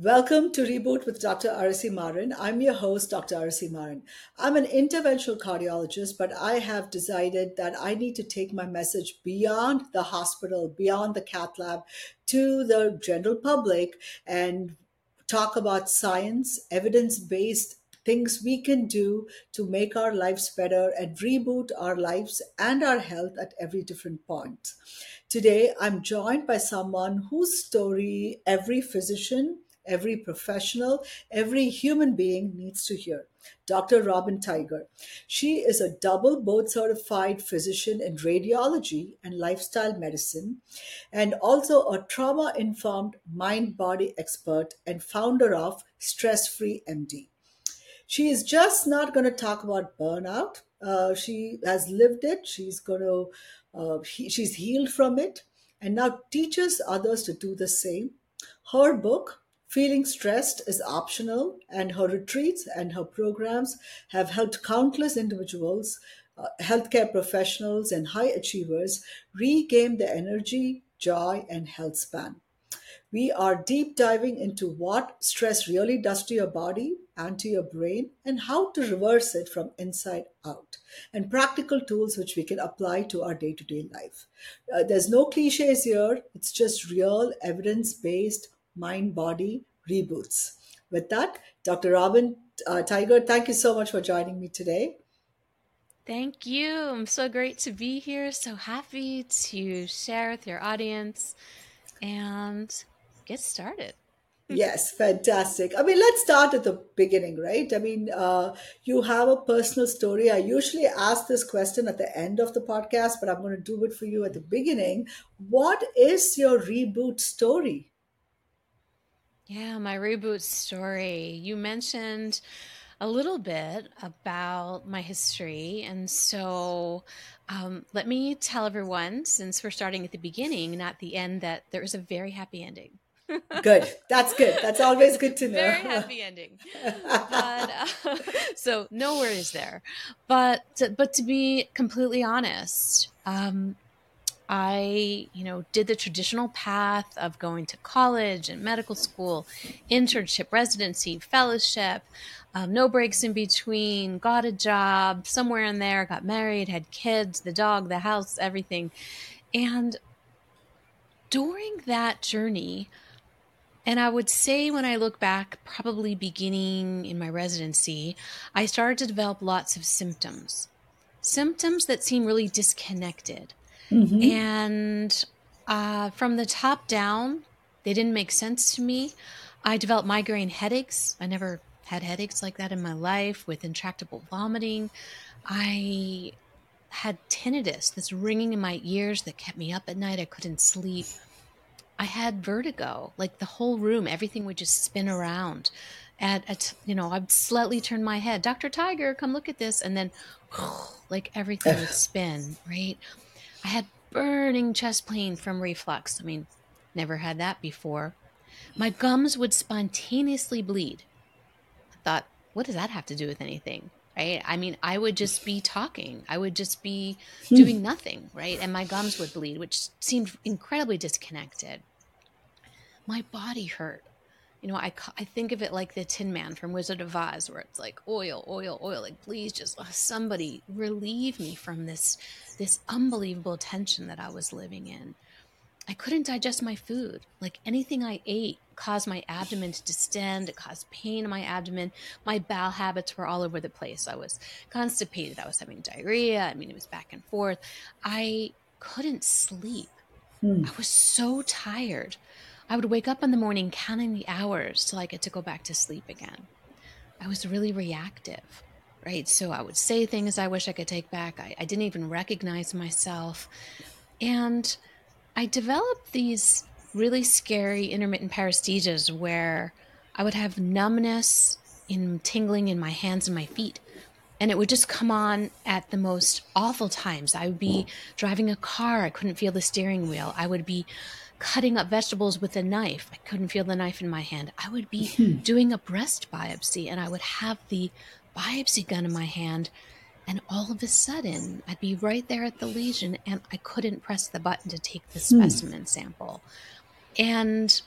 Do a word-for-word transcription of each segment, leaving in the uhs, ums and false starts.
Welcome to Reboot with Doctor Arasi Marin. I'm your host, Doctor Arasi Marin. I'm an interventional cardiologist, but I have decided that I need to take my message beyond the hospital, beyond the cath lab, to the general public and talk about science, evidence based things we can do to make our lives better and reboot our lives and our health at every different point. Today, I'm joined by someone whose story every physician, every professional, every human being needs to hear. Doctor Robin Tiger. She is a double board certified physician in radiology and lifestyle medicine, and also a trauma informed mind body expert and founder of Stress Free M D. She is just not going to talk about burnout. Uh, she has lived it. She's going to, uh, he, she's healed from it, and now teaches others to do the same. Her book, Feeling Stressed, is optional, and her retreats and her programs have helped countless individuals, uh, healthcare professionals, and high achievers regain their energy, joy, and health span. We are deep diving into what stress really does to your body and to your brain and how to reverse it from inside out, and practical tools which we can apply to our day to day life. Uh, there's no cliches here, it's just real evidence based mind body reboots. With that, Doctor Robin uh, Tiger, thank you so much for joining me today. Thank you. I'm so great to be here. So happy to share with your audience and get started. Yes, fantastic. I mean, let's start at the beginning, right? I mean, uh, you have a personal story. I usually ask this question at the end of the podcast, but I'm going to do it for you at the beginning. What is your reboot story? Yeah, my reboot story. You mentioned a little bit about my history. And so um, let me tell everyone, since we're starting at the beginning, not the end, that there is a very happy ending. Good. That's good. That's always good to Very know. happy ending. But uh, so no worries there. But to, but to be completely honest, um, I, you know, did the traditional path of going to college and medical school, internship, residency, fellowship, um, no breaks in between, got a job somewhere in there, got married, had kids, the dog, the house, everything. And during that journey, and I would say when I look back, probably beginning in my residency, I started to develop lots of symptoms, symptoms that seem really disconnected. Hmm. And uh, from the top down, they didn't make sense to me. I developed migraine headaches. I never had headaches like that in my life with intractable vomiting. I had tinnitus, this ringing in my ears that kept me up at night. I couldn't sleep. I had vertigo, like the whole room, everything would just spin around. At, at you know, I'd slightly turn my head, Doctor Tiger, come look at this, and then like everything would spin, right? I had burning chest pain from reflux. I mean, never had that before. My gums would spontaneously bleed. I thought, what does that have to do with anything? Right? I mean, I would just be talking. I would just be doing nothing, right? And my gums would bleed, which seemed incredibly disconnected. My body hurt. You know, I, I think of it like the Tin Man from Wizard of Oz, where it's like oil, oil, oil. Like, please, just uh, somebody relieve me from this this unbelievable tension that I was living in. I couldn't digest my food. Like anything I ate caused my abdomen to distend. It caused pain in my abdomen. My bowel habits were all over the place. I was constipated. I was having diarrhea. I mean, it was back and forth. I couldn't sleep. I was so tired. I would wake up in the morning counting the hours till I get to go back to sleep again. I was really reactive, right? So I would say things I wish I could take back. I, I didn't even recognize myself. And I developed these really scary intermittent paresthesias where I would have numbness in tingling in my hands and my feet. And it would just come on at the most awful times. I would be driving a car. I couldn't feel the steering wheel. I would be cutting up vegetables with a knife. I couldn't feel the knife in my hand. I would be doing a breast biopsy and I would have the biopsy gun in my hand. And all of a sudden, I'd be right there at the lesion and I couldn't press the button to take the specimen sample. And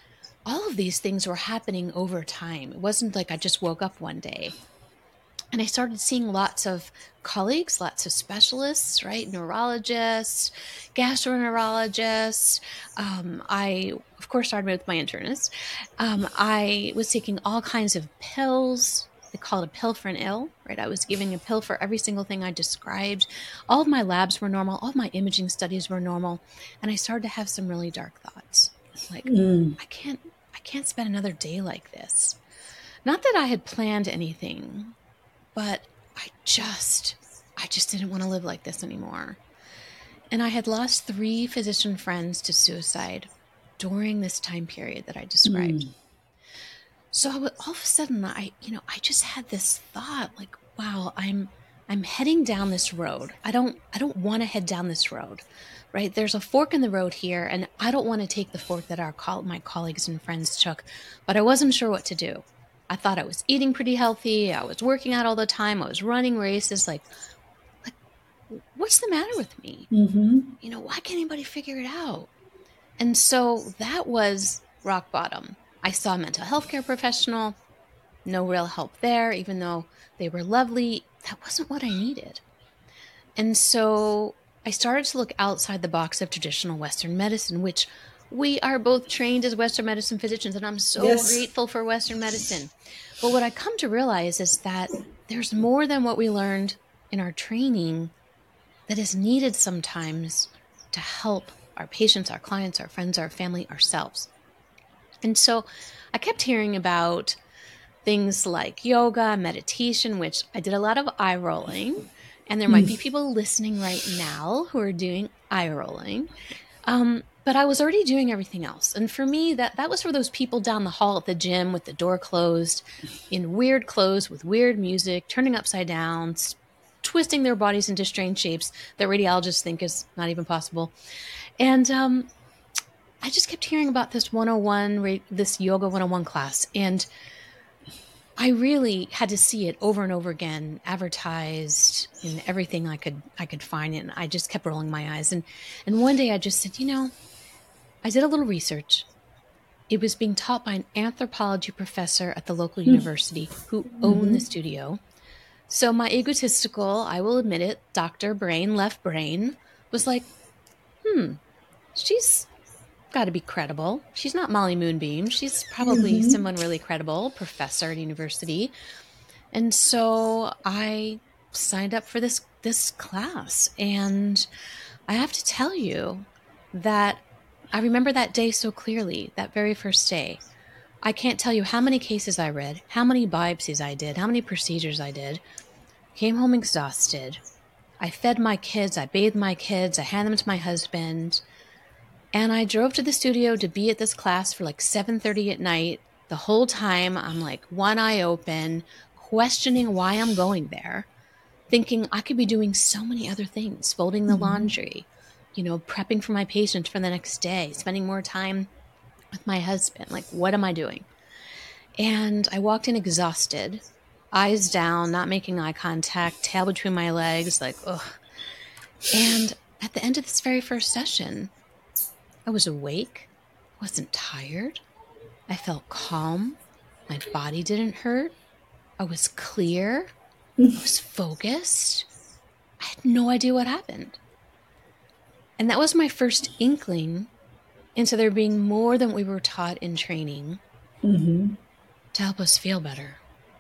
all of these things were happening over time. It wasn't like I just woke up one day. And I started seeing lots of colleagues, lots of specialists, right? Neurologists, gastroenterologists. Um, I, of course, started with my internist. Um, I was taking all kinds of pills. They call it a pill for an ill, right? I was giving a pill for every single thing I described. All of my labs were normal. All of my imaging studies were normal. And I started to have some really dark thoughts. Like, Mm. I can't, I can't spend another day like this. Not that I had planned anything, but I just, I just didn't want to live like this anymore. And I had lost three physician friends to suicide during this time period that I described. Mm. So I would, all of a sudden, I, you know, I just had this thought like, wow, I'm, I'm heading down this road. I don't, I don't want to head down this road, right? There's a fork in the road here, and I don't want to take the fork that our co- my colleagues and friends took, but I wasn't sure what to do. I thought I was eating pretty healthy. I was working out all the time. I was running races. Like, like, what's the matter with me? Mm-hmm. You know, why can't anybody figure it out? And so that was rock bottom. I saw a mental health care professional, no real help there, even though they were lovely. That wasn't what I needed. And so I started to look outside the box of traditional Western medicine, which we are both trained as Western medicine physicians, and I'm so Yes. grateful for Western medicine. But what I come to realize is that there's more than what we learned in our training that is needed sometimes to help our patients, our clients, our friends, our family, ourselves. And so I kept hearing about things like yoga, meditation, which I did a lot of eye rolling. And there might be people listening right now who are doing eye rolling. Um, but I was already doing everything else. And for me, that, that was for those people down the hall at the gym with the door closed, in weird clothes with weird music, turning upside down, s- twisting their bodies into strange shapes that radiologists think is not even possible. And um, I just kept hearing about this one oh one, this Yoga one oh one class. And I really had to see it over and over again, advertised in everything I could I could find, and I just kept rolling my eyes. And and one day I just said, you know, I did a little research. It was being taught by an anthropology professor at the local university who owned the studio. So my egotistical, I will admit it, Doctor Brain, left brain, was like, hmm, she's got to be credible. She's not Molly Moonbeam. She's probably someone really credible, professor at university. And so I signed up for this this class, and I have to tell you that I remember that day so clearly, that very first day. I can't tell you how many cases I read, how many biopsies I did, how many procedures I did. Came home exhausted. I fed my kids, I bathed my kids, I handed them to my husband, and I drove to the studio to be at this class for like seven thirty at night. The whole time I'm like one eye open, questioning why I'm going there, thinking I could be doing so many other things, folding the laundry, you know, prepping for my patient for the next day, spending more time with my husband. Like, what am I doing? And I walked in exhausted, eyes down, not making eye contact, tail between my legs, like, ugh. And at the end of this very first session, I was awake, wasn't tired. I felt calm. My body didn't hurt. I was clear. I was focused. I had no idea what happened. And that was my first inkling into there being more than we were taught in training Mm-hmm. to help us feel better.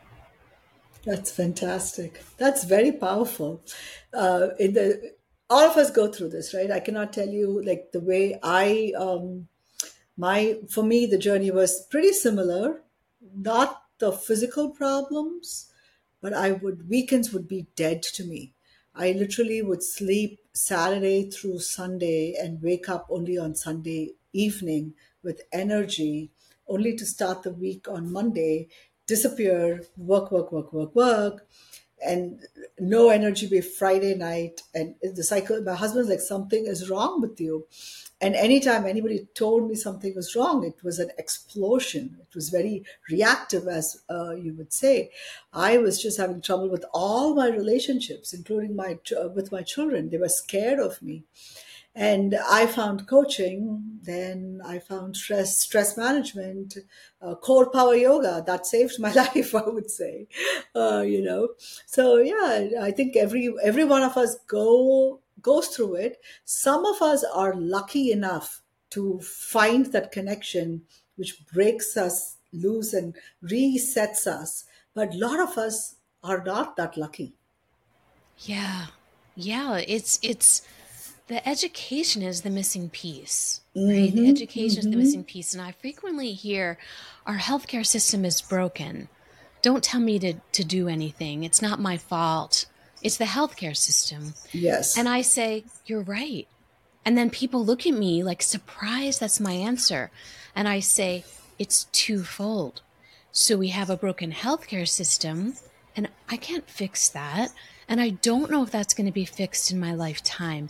That's fantastic. That's very powerful. Uh, in the all of us go through this, right? I cannot tell you like the way I um, my for me the journey was pretty similar. Not the physical problems, but I would weekends would be dead to me. I literally would sleep Saturday through Sunday and wake up only on Sunday evening with energy, only to start the week on Monday, disappear, work, work, work, work, work, and no energy by Friday night. And the cycle, my husband's like, something is wrong with you. And anytime anybody told me something was wrong, it was an explosion. It was very reactive, as uh, you would say. I was just having trouble with all my relationships, including my ch- uh, with my children. They were scared of me. And I found coaching, then I found stress stress management, uh, core power yoga. That saved my life, I would say. Uh, you know, so yeah, I think every every one of us go goes through it. Some of us are lucky enough to find that connection which breaks us loose and resets us, but a lot of us are not that lucky. Yeah. Yeah, it's it's the education is the missing piece, right? The Mm-hmm, education is the mm-hmm. missing piece. And I frequently hear our healthcare system is broken. Don't tell me to, to do anything. It's not my fault. It's the healthcare system. And Yes. I say, you're right. And then people look at me like surprised that's my answer. And I say, it's twofold. So we have a broken healthcare system, and I can't fix that. And I don't know if that's going to be fixed in my lifetime.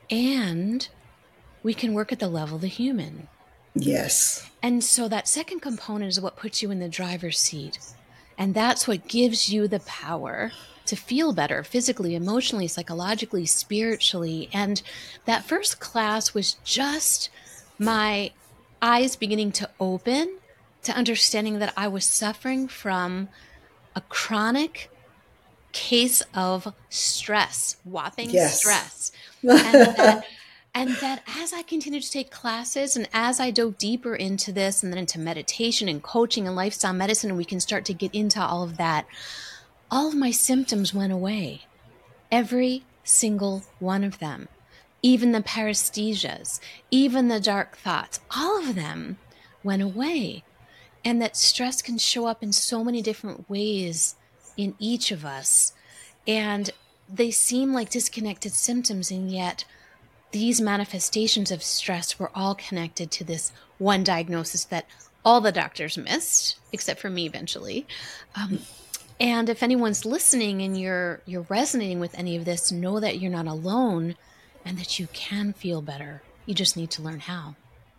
And we can work at the level of the human. Yes. And so that second component is what puts you in the driver's seat. And that's what gives you the power to feel better physically, emotionally, psychologically, spiritually. And that first class was just my eyes beginning to open to understanding that I was suffering from a chronic case of stress, whopping Yes. stress. And that and that as I continued to take classes and as I dove deeper into this and then into meditation and coaching and lifestyle medicine, and we can start to get into all of that, all of my symptoms went away. Every single one of them. Even the paresthesias, even the dark thoughts, all of them went away. And that stress can show up in so many different ways in each of us. And they seem like disconnected symptoms, and yet these manifestations of stress were all connected to this one diagnosis that all the doctors missed, except for me eventually. Um, and if anyone's listening and you're you're resonating with any of this, know that you're not alone and that you can feel better. You just need to learn how.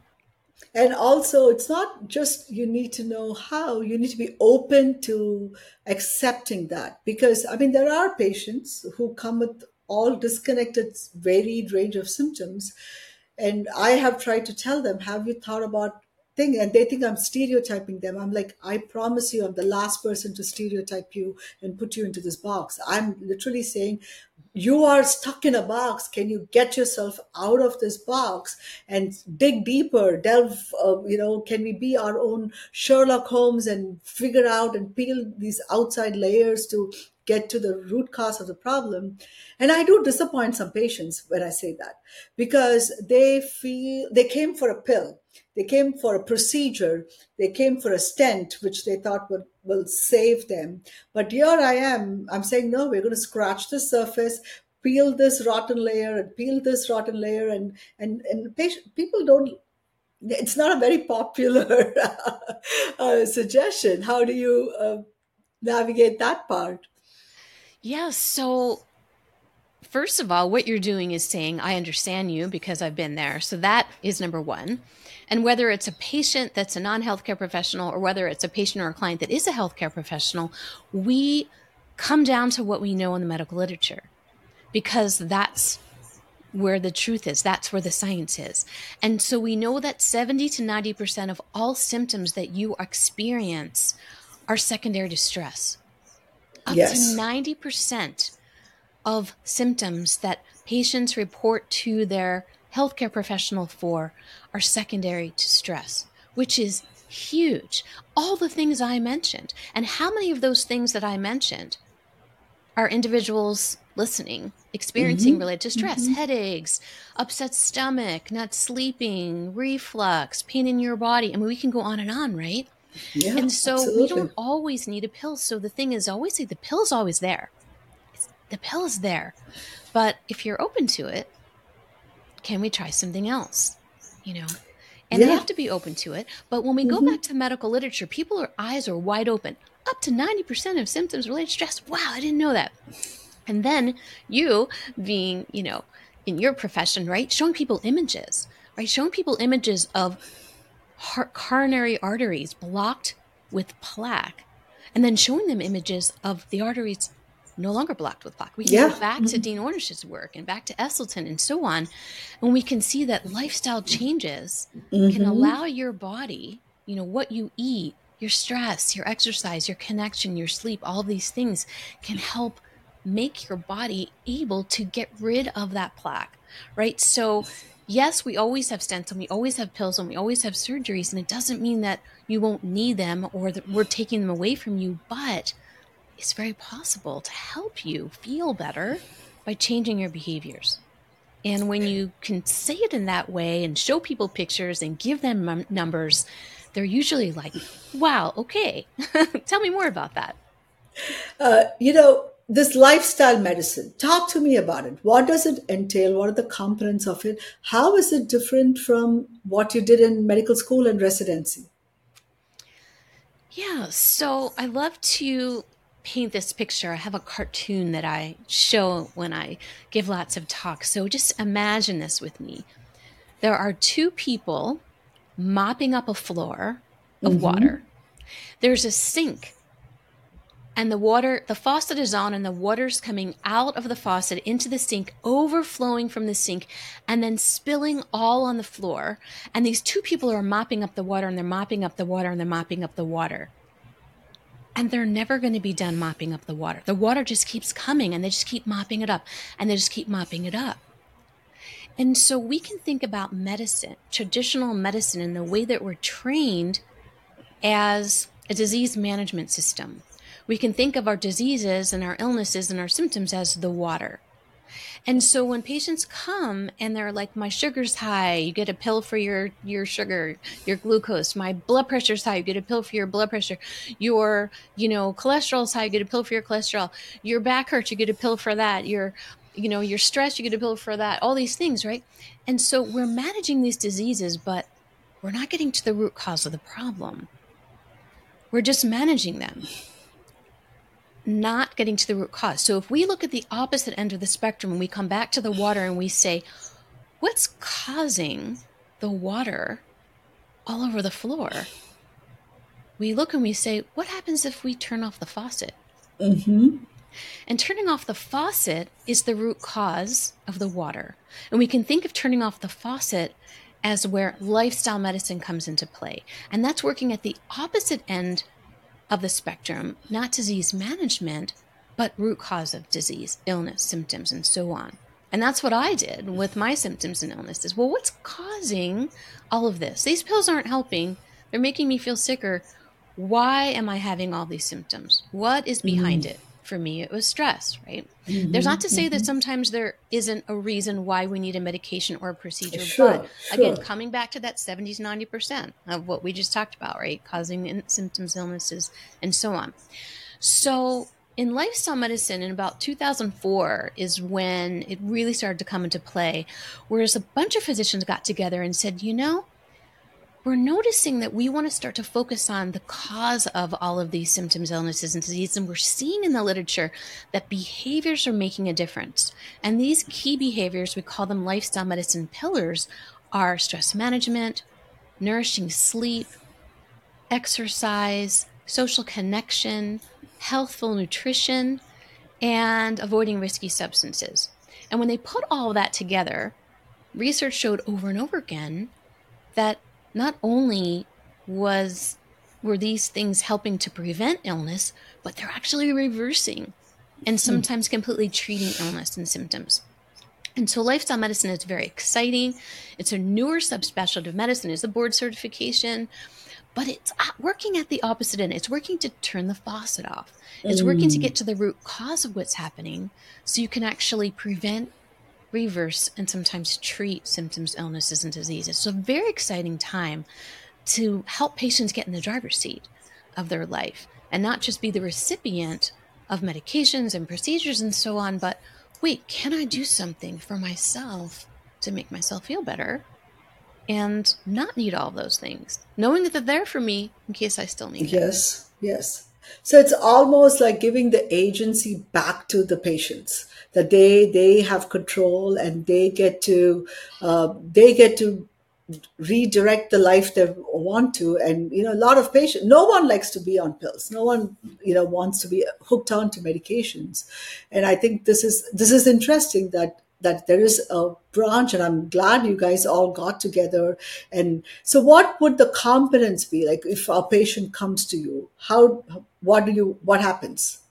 And also, it's not just you need to know how, you need to be open to accepting that. Because, I mean, there are patients who come with all disconnected, varied range of symptoms. And I have tried to tell them, have you thought about thing? And they think I'm stereotyping them. I'm like, I promise you, I'm the last person to stereotype you and put you into this box. I'm literally saying, you are stuck in a box. Can you get yourself out of this box and dig deeper, delve? Uh, you know, can we be our own Sherlock Holmes and figure out and peel these outside layers to get to the root cause of the problem? And I do disappoint some patients when I say that, because they feel they came for a pill, they came for a procedure, they came for a stent, which they thought would will save them. But here I am, I'm saying, no, we're going to scratch the surface, peel this rotten layer and peel this rotten layer. And, and, and patient, people don't, it's not a very popular uh, suggestion. How do you uh, navigate that part? Yeah, so first of all, what you're doing is saying, I understand you because I've been there. So that is number one. And whether it's a patient that's a non healthcare professional or whether it's a patient or a client that is a healthcare professional, we come down to what we know in the medical literature because that's where the truth is. That's where the science is. And so we know that seventy to ninety percent of all symptoms that you experience are secondary to stress. Up to Yes. ninety percent of symptoms that patients report to their healthcare professional for are secondary to stress, which is huge. All the things I mentioned. And how many of those things that I mentioned are individuals listening, experiencing Mm-hmm. related to stress, headaches, upset stomach, not sleeping, reflux, pain in your body? I mean, we can go on and on, right? Yeah, And so we absolutely. don't always need a pill. So the thing is, I always say the pill's always there. It's, the pill is there. But if you're open to it, can we try something else? You know, and they Yeah. have to be open to it. But when we go Mm-hmm. back to medical literature, people's eyes are wide open. Up to ninety percent of symptoms related to stress. Wow, I didn't know that. And then you being, you know, in your profession, right, showing people images, right, showing people images of heart, coronary arteries blocked with plaque, and then showing them images of the arteries no longer blocked with plaque. We can Yeah. go back to Dean Ornish's work and back to Esselstyn and so on. And we can see that lifestyle changes Mm-hmm. can allow your body, you know, what you eat, your stress, your exercise, your connection, your sleep, all these things can help make your body able to get rid of that plaque, right? So yes, we always have stents and we always have pills and we always have surgeries, and it doesn't mean that you won't need them or that we're taking them away from you, but it's very possible to help you feel better by changing your behaviors. And when you can say it in that way and show people pictures and give them m- numbers, they're usually like, wow, okay, tell me more about that. Uh, you know, this lifestyle medicine, talk to me about it. What does it entail? What are the components of it? How is it different from what you did in medical school and residency? Yeah, so I love to paint this picture. I have a cartoon that I show when I give lots of talks. So just imagine this with me. There are two people mopping up a floor of Mm-hmm. water. There's a sink, and the water, the faucet is on, and the water's coming out of the faucet into the sink, overflowing from the sink, and then spilling all on the floor. And these two people are mopping up the water, and they're mopping up the water, and they're mopping up the water. And they're never going to be done mopping up the water. The water just keeps coming, and they just keep mopping it up, and they just keep mopping it up. And so we can think about medicine, traditional medicine, in the way that we're trained as a disease management system. We can think of our diseases and our illnesses and our symptoms as the water. And so when patients come and they're like, my sugar's high, you get a pill for your, your sugar, your glucose. My blood pressure's high, you get a pill for your blood pressure. Your, you know, cholesterol's high, you get a pill for your cholesterol. Your back hurts, you get a pill for that. Your, you know, your stress, you get a pill for that. All these things, right? And so we're managing these diseases, but we're not getting to the root cause of the problem. We're just managing them, not getting to the root cause. So if we look at the opposite end of the spectrum and we come back to the water and we say, what's causing the water all over the floor? We look and we say, what happens if we turn off the faucet? Mm-hmm. And turning off the faucet is the root cause of the water. And we can think of turning off the faucet as where lifestyle medicine comes into play. And that's working at the opposite end of the spectrum, not disease management, but root cause of disease, illness, symptoms, and so on. And that's what I did with my symptoms and illnesses. Well, what's causing all of this? These pills aren't helping. They're making me feel sicker. Why am I having all these symptoms? What is behind mm-hmm. it? For me, it was stress, right? Mm-hmm, There's not to say mm-hmm. that sometimes there isn't a reason why we need a medication or a procedure, sure, but sure. again, coming back to that seventy to ninety percent of what we just talked about, right? Causing symptoms, illnesses, and so on. So in lifestyle medicine in about two thousand four is when it really started to come into play, whereas a bunch of physicians got together and said, you know, we're noticing that we want to start to focus on the cause of all of these symptoms, illnesses, and diseases. And we're seeing in the literature that behaviors are making a difference. And these key behaviors, we call them lifestyle medicine pillars, are stress management, nourishing sleep, exercise, social connection, healthful nutrition, and avoiding risky substances. And when they put all of that together, research showed over and over again that not only was were these things helping to prevent illness, but they're actually reversing and sometimes completely treating illness and symptoms. And so lifestyle medicine is very exciting. It's a newer subspecialty of medicine. It's a board certification, but it's working at the opposite end. It's working to turn the faucet off. It's mm. working to get to the root cause of what's happening so you can actually prevent, reverse, and sometimes treat symptoms, illnesses, and diseases. So a very exciting time to help patients get in the driver's seat of their life and not just be the recipient of medications and procedures and so on, but wait, can I do something for myself to make myself feel better and not need all those things, knowing that they're there for me in case I still need them. Yes, yes. So it's almost like giving the agency back to the patients, that they they have control and they get to uh, they get to redirect the life they want to. And you know, a lot of patients, no one likes to be on pills, no one, you know, wants to be hooked on to medications. And I think this is this is interesting that that there is a branch, and I'm glad you guys all got together. And so what would the competence be like if a patient comes to you? How, what do you, what happens?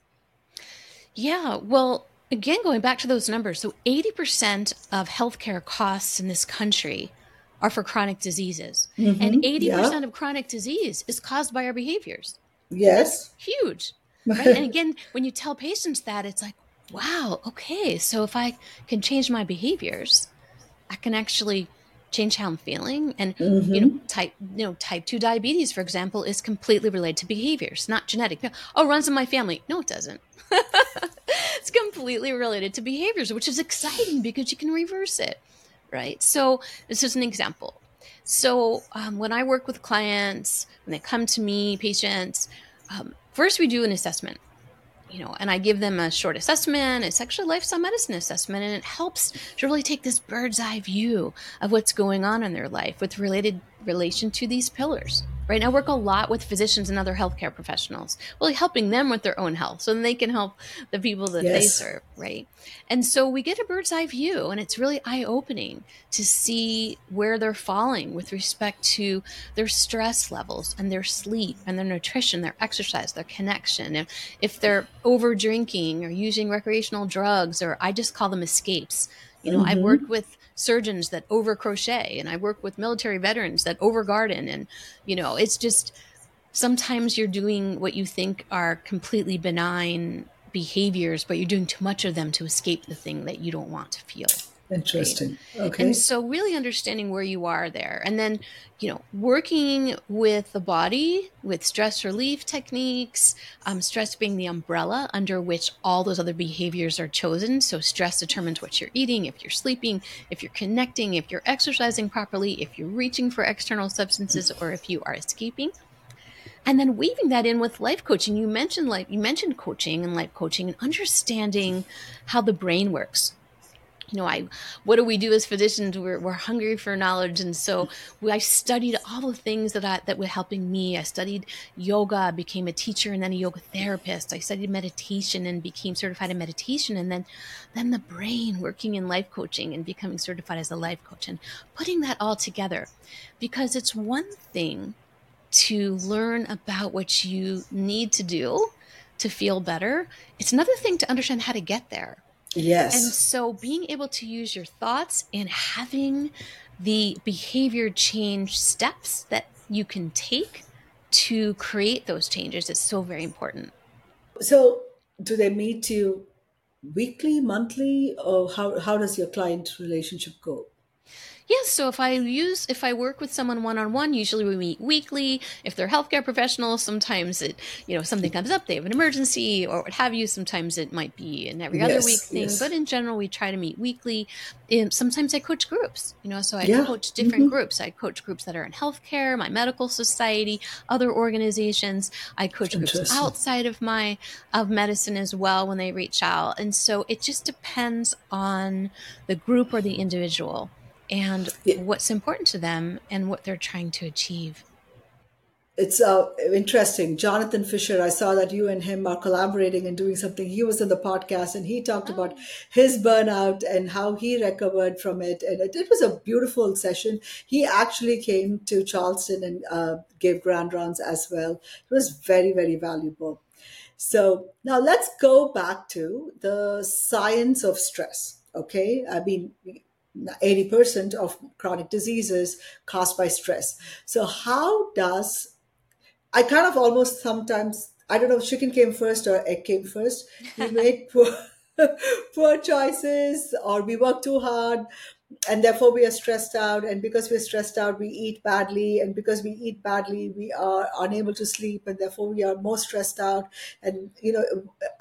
Yeah, well, again, going back to those numbers, so eighty percent of healthcare costs in this country are for chronic diseases. And Mm-hmm. Yeah. eighty percent of chronic disease is caused by our behaviors. That's Yes. huge, right? And again, when you tell patients that, it's like, wow, okay, so if I can change my behaviors, I can actually change how I'm feeling. And you know, Mm-hmm. type you know, type two diabetes, for example, is completely related to behaviors, not genetic. Oh, runs in my family. No, it doesn't. It's completely related to behaviors, which is exciting because you can reverse it, right? So this is an example. So um, when I work with clients, when they come to me, patients, um, first we do an assessment, you know, and I give them a short assessment. It's actually a lifestyle medicine assessment, and it helps to really take this bird's eye view of what's going on in their life with related relation to these pillars. Right now, I work a lot with physicians and other healthcare professionals, really helping them with their own health so then they can help the people that they Yes. serve, right? And so we get a bird's eye view, and it's really eye-opening to see where they're falling with respect to their stress levels and their sleep and their nutrition, their exercise, their connection. And if they're over drinking or using recreational drugs, or I just call them escapes. You know, I've Mm-hmm. worked with surgeons that over crochet, and I work with military veterans that over garden. And, you know, it's just sometimes you're doing what you think are completely benign behaviors, but you're doing too much of them to escape the thing that you don't want to feel. Right. Interesting. And Okay. so really understanding where you are there, and then, you know, working with the body with stress relief techniques, um, stress being the umbrella under which all those other behaviors are chosen. So stress determines what you're eating, if you're sleeping, if you're connecting, if you're exercising properly, if you're reaching for external substances, or if you are escaping. And then weaving that in with life coaching. You mentioned like you mentioned coaching and life coaching and understanding how the brain works. You know, I, what do we do as physicians? We're, we're hungry for knowledge. And so we, I studied all the things that I, that were helping me. I studied yoga, became a teacher and then a yoga therapist. I studied meditation and became certified in meditation. And then, then the brain, working in life coaching and becoming certified as a life coach, and putting that all together, because it's one thing to learn about what you need to do to feel better. It's another thing to understand how to get there. And Yes. so being able to use your thoughts and having the behavior change steps that you can take to create those changes is so very important. So do they meet you weekly, monthly, or how, how does your client relationship go? Yes, so if I use if I work with someone one on one, usually we meet weekly. If they're healthcare professionals, sometimes it, you know, something comes up, they have an emergency or what have you. Sometimes it might be an every other week Yes. thing, but Yes. in general, we try to meet weekly. And sometimes I coach groups, you know, so I Yeah. coach different Mm-hmm. groups. I coach groups that are in healthcare, my medical society, other organizations. I coach groups Interesting. outside of my of medicine as well when they reach out. And so it just depends on the group or the individual and Yeah. what's important to them and what they're trying to achieve. It's uh, interesting. Jonathan Fisher, I saw that you and him are collaborating and doing something. He was in the podcast and he talked about Oh, his burnout and how he recovered from it. And it, it was a beautiful session. He actually came to Charleston and uh, gave grand rounds as well. It was very, very valuable. So now let's go back to the science of stress. Okay. I mean, eighty percent of chronic diseases caused by stress. So, how does I kind of almost sometimes, I don't know if chicken came first or egg came first. We made poor, poor choices, or we work too hard and therefore we are stressed out. And because we're stressed out, we eat badly. And because we eat badly, we are unable to sleep and therefore we are more stressed out. And, you know,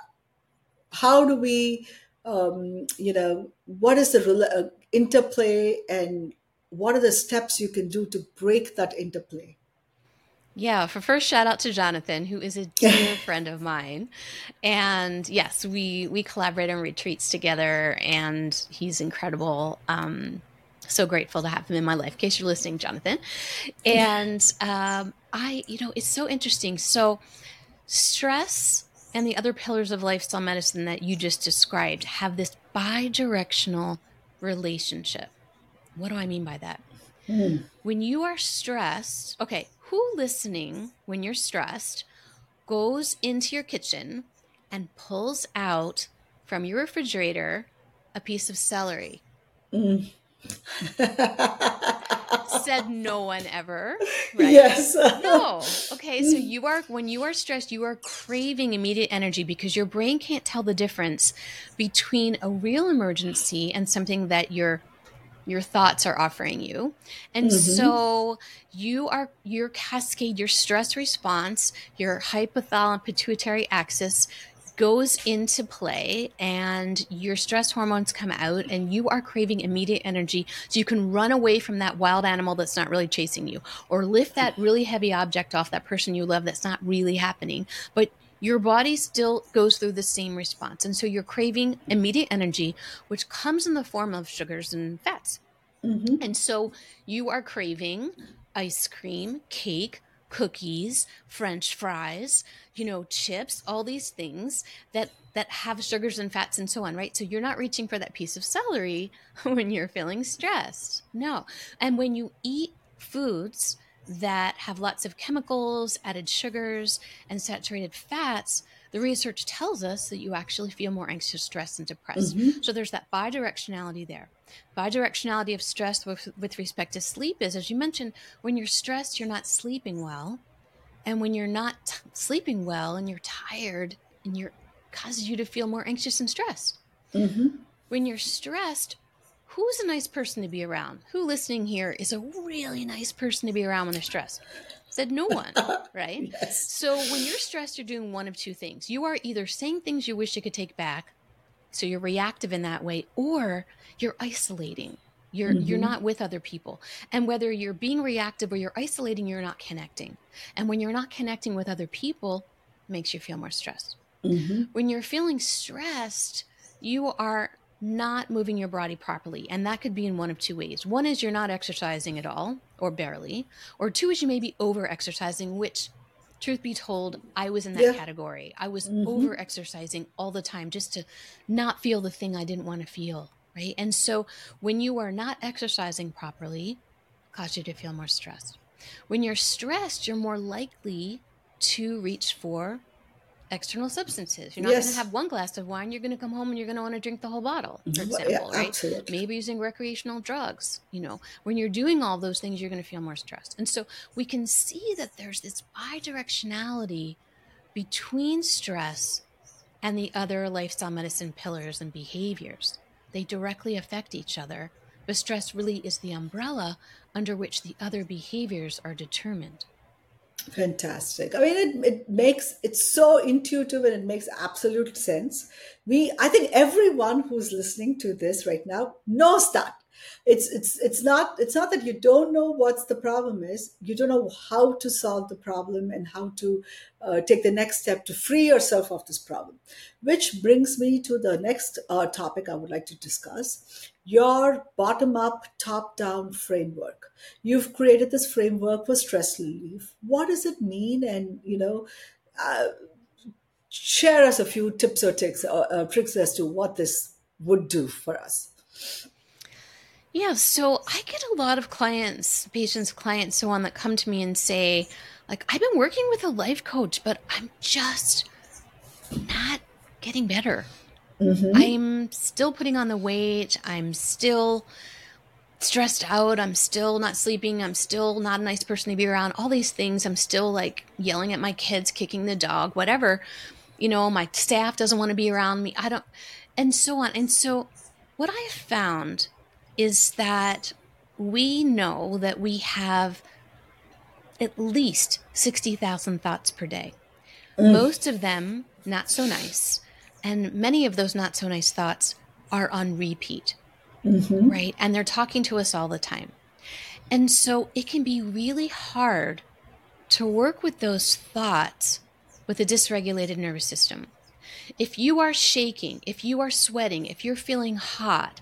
how do we, um, you know, what is the rela- uh, interplay and what are the steps you can do to break that interplay? yeah. For first, shout out to Jonathan, who is a dear friend of mine. And yes, we we collaborate on retreats together, and he's incredible. Um, So grateful to have him in my life, in case you're listening, Jonathan. And um, I, you know, it's so interesting. So stress and the other pillars of lifestyle medicine that you just described have this bi-directional relationship. What do I mean by that? Mm. When you are stressed, okay, who listening when you're stressed goes into your kitchen and pulls out from your refrigerator a piece of celery? Mm. Said no one ever, right? Yes. No. Okay, so you are, when you are stressed, you are craving immediate energy because your brain can't tell the difference between a real emergency and something that your your thoughts are offering you. And Mm-hmm. so you are, your cascade, your stress response, your hypothalamus pituitary axis goes into play, and your stress hormones come out, and you are craving immediate energy so you can run away from that wild animal that's not really chasing you, or lift that really heavy object off that person you love that's not really happening. But your body still goes through the same response. And so you're craving immediate energy, which comes in the form of sugars and fats. Mm-hmm. And so you are craving ice cream, cake, cookies, French fries, you know, chips, all these things that that have sugars and fats and so on, right? So you're not reaching for that piece of celery when you're feeling stressed. No. And when you eat foods that have lots of chemicals, added sugars, and saturated fats, the research tells us that you actually feel more anxious, stressed, and depressed. Mm-hmm. So there's that bidirectionality there. Bidirectionality of stress with, with respect to sleep is, as you mentioned, when you're stressed, you're not sleeping well. And when you're not t- sleeping well and you're tired, and you're causes you to feel more anxious and stressed. Mm-hmm. When you're stressed, who's a nice person to be around? Who listening here is a really nice person to be around when they're stressed? Said no one, right? Yes. So when you're stressed, you're doing one of two things. You are either saying things you wish you could take back, so you're reactive in that way, or you're isolating. You're Mm-hmm. you're not with other people. And whether you're being reactive or you're isolating, you're not connecting. And when you're not connecting with other people, it makes you feel more stressed. Mm-hmm. When you're feeling stressed, you are not moving your body properly. And that could be in one of two ways. One is you're not exercising at all or barely. Or two is you may be over exercising, which, truth be told, I was in that Yeah. category. I was Mm-hmm. over exercising all the time just to not feel the thing I didn't want to feel, right? And so when you are not exercising properly, it causes you to feel more stressed. When you're stressed, you're more likely to reach for external substances. You're not going to Yes. have one glass of wine. You're going to come home and you're going to want to drink the whole bottle, for example, Yeah, right? absolutely. Maybe using recreational drugs. You know, when you're doing all those things, you're going to feel more stressed. And so we can see that there's this bidirectionality between stress and the other lifestyle medicine pillars and behaviors. They directly affect each other, but stress really is the umbrella under which the other behaviors are determined. Fantastic. I mean, it, it makes it's so intuitive and it makes absolute sense. We, I think, everyone who's listening to this right now knows that. It's it's it's not it's not that you don't know what's the problem is. You don't know how to solve the problem and how to uh, take the next step to free yourself of this problem. Which brings me to the next uh, topic I would like to discuss: your bottom up, top down framework. You've created this framework for stress relief. What does it mean? And, you know, uh, share us a few tips or tricks, uh, uh, tricks as to what this would do for us. Yeah, so I get a lot of clients, patients, clients, so on, that come to me and say, like, I've been working with a life coach, but I'm just not getting better. Mm-hmm. I'm still putting on the weight. I'm still stressed out. I'm still not sleeping. I'm still not a nice person to be around. All these things. I'm still like yelling at my kids, kicking the dog, whatever. You know, my staff doesn't want to be around me. I don't, and so on. And so what I have found is that we know that we have at least sixty thousand thoughts per day. Mm. Most of them not so nice. And many of those not so nice thoughts are on repeat, Mm-hmm. right? And they're talking to us all the time. And so it can be really hard to work with those thoughts with a dysregulated nervous system. If you are shaking, if you are sweating, if you're feeling hot,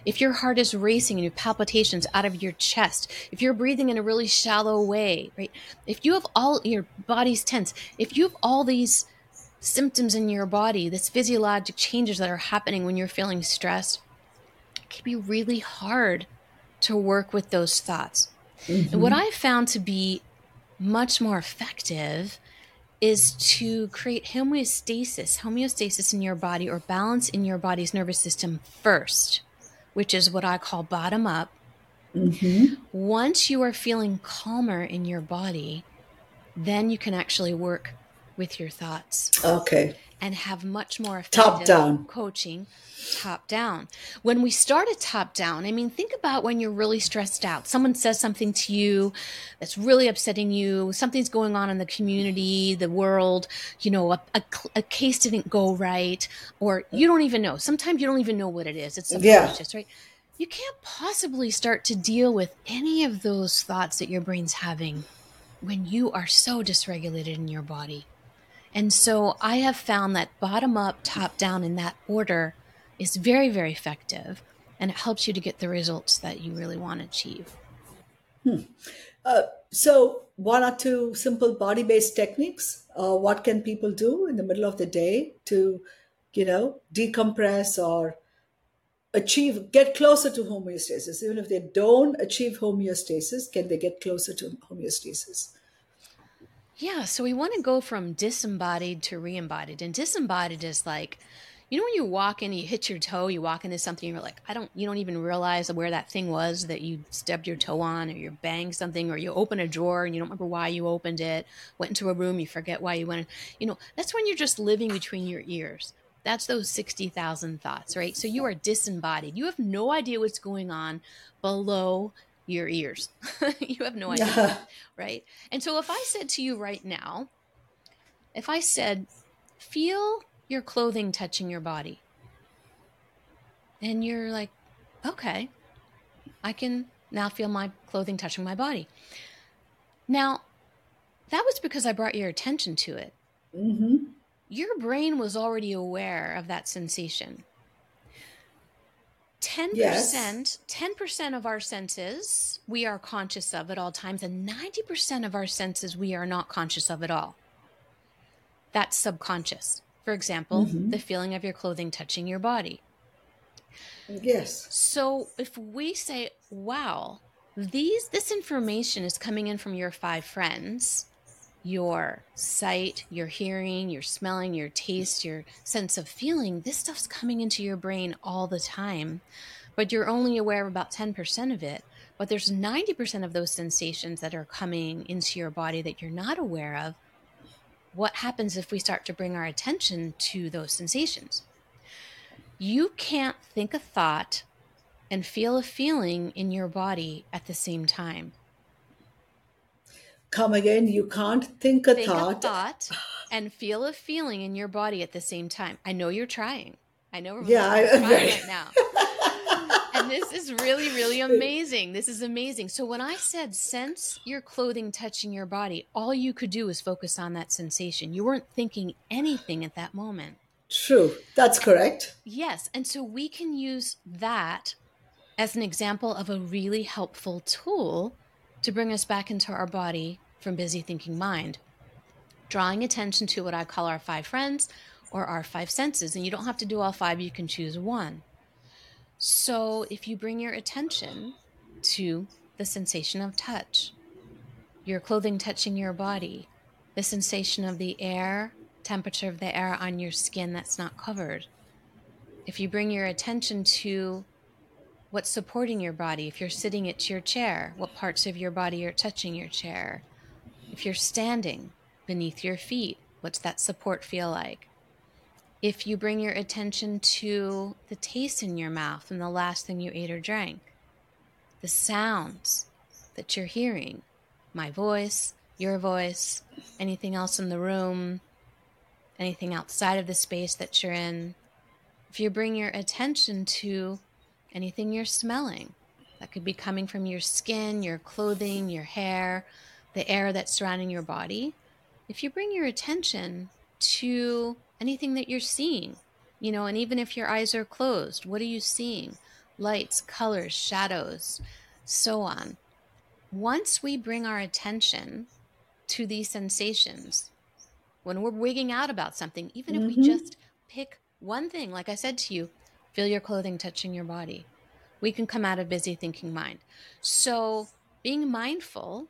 if your heart is racing and you have palpitations out of your chest, if you're breathing in a really shallow way, right? If you have all your body's tense, if you have all these symptoms in your body, this physiologic changes that are happening when you're feeling stressed, it can be really hard to work with those thoughts. And what I've found to be much more effective is to create homeostasis, homeostasis in your body, or balance in your body's nervous system first, which is what I call bottom up. Mm-hmm. Once you are feeling calmer in your body, then you can actually work with your thoughts. Okay. And have much more effective top down coaching top down. When we start at top down, I mean, think about when you're really stressed out. Someone says something to you that's really upsetting you. Something's going on in the community, the world, you know, a, a, a case didn't go right, or you don't even know. Sometimes you don't even know what it is. It's subconscious, yeah. right? You can't possibly start to deal with any of those thoughts that your brain's having when you are so dysregulated in your body. And so I have found that bottom up, top down in that order is very, very effective. And it helps you to get the results that you really want to achieve. Hmm. Uh, so one or two simple body-based techniques. Uh, what can people do in the middle of the day to, you know, decompress or achieve, get closer to homeostasis? Even if they don't achieve homeostasis, can they get closer to homeostasis? Yeah, so we want to go from disembodied to re-embodied. And disembodied is like, you know, when you walk in and you hit your toe, you walk into something, and you're like, I don't, you don't even realize where that thing was that you stepped your toe on, or you banged something, or you open a drawer and you don't remember why you opened it, went into a room, you forget why you went in. You know, that's when you're just living between your ears. That's those sixty thousand thoughts, right? So you are disembodied. You have no idea what's going on below your ears. You have no idea, right? And so if I said to you right now, if I said, feel your clothing touching your body, and you're like, okay, I can now feel my clothing touching my body. Now, that was because I brought your attention to it. Mm-hmm. Your brain was already aware of that sensation. ten percent, yes. ten percent of our senses we are conscious of at all times, and ninety percent of our senses we are not conscious of at all. That's subconscious. For example, mm-hmm. the feeling of your clothing touching your body. Yes. So if we say, wow, these this information is coming in from your five friends, your sight, your hearing, your smelling, your taste, your sense of feeling, this stuff's coming into your brain all the time, but you're only aware of about ten percent of it. But there's ninety percent of those sensations that are coming into your body that you're not aware of. What happens if we start to bring our attention to those sensations? You can't think a thought and feel a feeling in your body at the same time. Come again, you can't think a think thought. a thought and feel a feeling in your body at the same time. I know you're trying. I know we're yeah, I, trying very... right now. And this is really, really amazing. This is amazing. So when I said sense your clothing touching your body, all you could do was focus on that sensation. You weren't thinking anything at that moment. True. That's correct. And, yes. And so we can use that as an example of a really helpful tool to bring us back into our body from busy thinking mind, drawing attention to what I call our five friends or our five senses. And you don't have to do all five. You can choose one. So if you bring your attention to the sensation of touch, your clothing touching your body, the sensation of the air, temperature of the air on your skin that's not covered. If you bring your attention to what's supporting your body, if you're sitting at your chair, what parts of your body are touching your chair? If you're standing beneath your feet, what's that support feel like? If you bring your attention to the taste in your mouth and the last thing you ate or drank, the sounds that you're hearing, my voice, your voice, anything else in the room, anything outside of the space that you're in. If you bring your attention to anything you're smelling, that could be coming from your skin, your clothing, your hair, the air that's surrounding your body. If you bring your attention to anything that you're seeing, you know, and even if your eyes are closed, what are you seeing? lights, colors, shadows, so on. Once we bring our attention to these sensations, when we're wigging out about something, even if we Mm-hmm. just pick one thing, like I said to you, feel your clothing touching your body, we can come out of busy thinking mind. So being mindful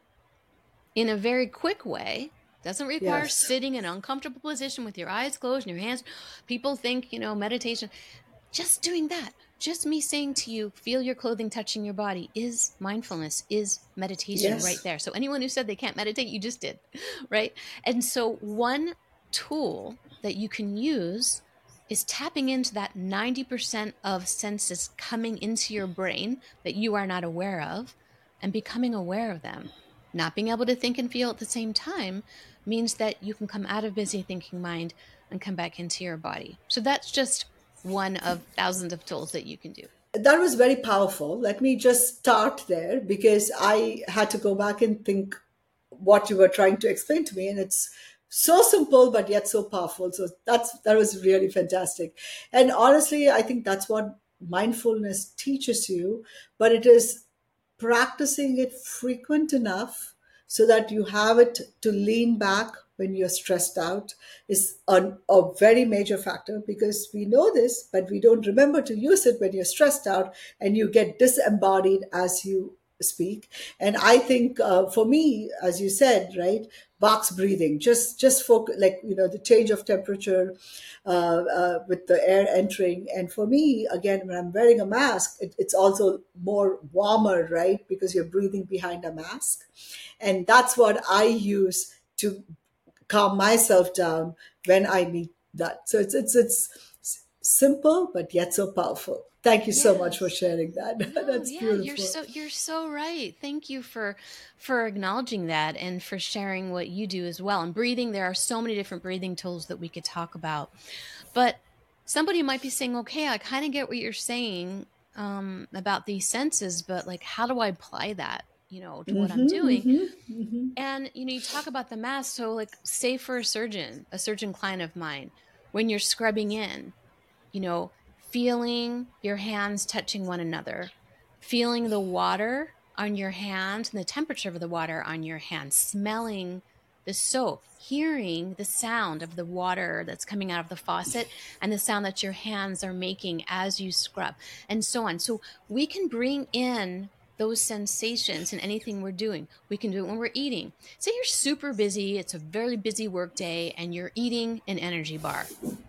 in a very quick way doesn't require Yes. sitting in an uncomfortable position with your eyes closed and your hands. People think, you know, meditation, just doing that, just me saying to you, feel your clothing touching your body is mindfulness, is meditation right Yes. there. So anyone who said they can't meditate, you just did, right? And so one tool that you can use is tapping into that ninety percent of senses coming into your brain that you are not aware of and becoming aware of them. Not being able to think and feel at the same time means that you can come out of busy thinking mind and come back into your body. So that's just one of thousands of tools that you can do. That was very powerful. Let me just start there because I had to go back and think what you were trying to explain to me, and it's so simple but yet so powerful. So that's that was really fantastic. And honestly, I think that's what mindfulness teaches you, but it is practicing it frequent enough so that you have it to lean back when you're stressed out is a, a very major factor, because we know this but we don't remember to use it when you're stressed out and you get disembodied as you speak. And I think uh, for me, as you said, right, box breathing, just just focus, like, you know, the change of temperature uh, uh, with the air entering. And for me, again, when I'm wearing a mask, it, it's also more warmer, right, because you're breathing behind a mask. And that's what I use to calm myself down when I need that. So it's it's it's simple but yet so powerful. Thank you so much for Yes. sharing that. No, That's yeah, you're beautiful. so you're so right. Thank you for for acknowledging that and for sharing what you do as well. And breathing, there are so many different breathing tools that we could talk about. But somebody might be saying, "Okay, I kind of get what you're saying um about these senses, but like how do I apply that, you know, to what I'm Mm-hmm, doing?" mm-hmm, mm-hmm. And you know, you talk about the mask, so like say for a surgeon, a surgeon client of mine, when you're scrubbing in, you know, feeling your hands touching one another, feeling the water on your hands and the temperature of the water on your hands, smelling the soap, hearing the sound of the water that's coming out of the faucet and the sound that your hands are making as you scrub, and so on. So we can bring in those sensations in anything we're doing. We can do it when we're eating. Say you're super busy, it's a very busy work day, and you're eating an energy bar.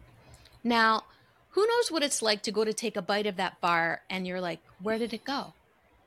Now, who knows what it's like to go to take a bite of that bar and you're like, where did it go?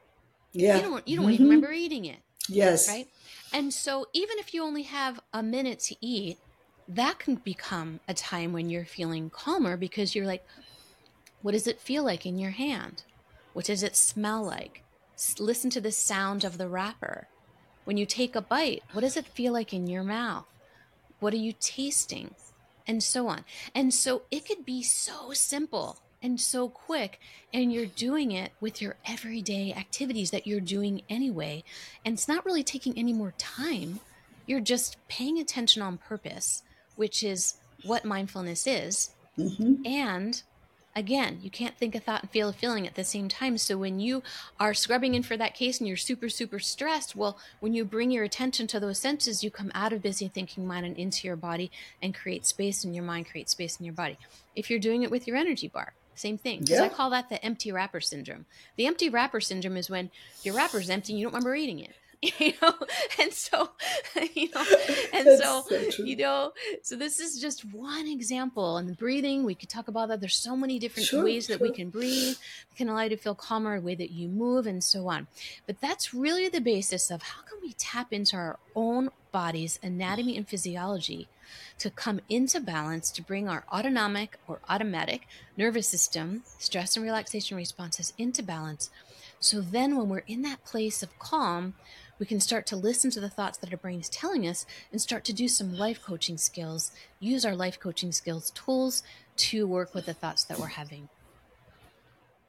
You Yeah. don't you don't even Mm-hmm. remember eating it, Yes. right? And so even if you only have a minute to eat, that can become a time when you're feeling calmer because you're like, what does it feel like in your hand? What does it smell like? Listen to the sound of the wrapper. When you take a bite, what does it feel like in your mouth? What are you tasting? And so on. And so it could be so simple and so quick, and you're doing it with your everyday activities that you're doing anyway. And it's not really taking any more time. You're just paying attention on purpose, which is what mindfulness is. Mm-hmm. And again, you can't think a thought and feel a feeling at the same time. So when you are scrubbing in for that case and you're super, super stressed, well, when you bring your attention to those senses, you come out of busy thinking mind and into your body and create space in your mind, create space in your body. If you're doing it with your energy bar, same thing, because I Yeah. call that the empty wrapper syndrome. The empty wrapper syndrome is when your wrapper's empty and you don't remember eating it. You know, and so, you know, and so, That's so you true. know, so this is just one example. And the breathing, we could talk about that. There's so many different Sure, ways that we sure. can breathe, can allow you to feel calmer, a way that you move, and so on. But that's really the basis of how can we tap into our own body's anatomy and physiology to come into balance, to bring our autonomic or automatic nervous system, stress and relaxation responses into balance. So then when we're in that place of calm, we can start to listen to the thoughts that our brain is telling us and start to do some life coaching skills, use our life coaching skills tools to work with the thoughts that we're having.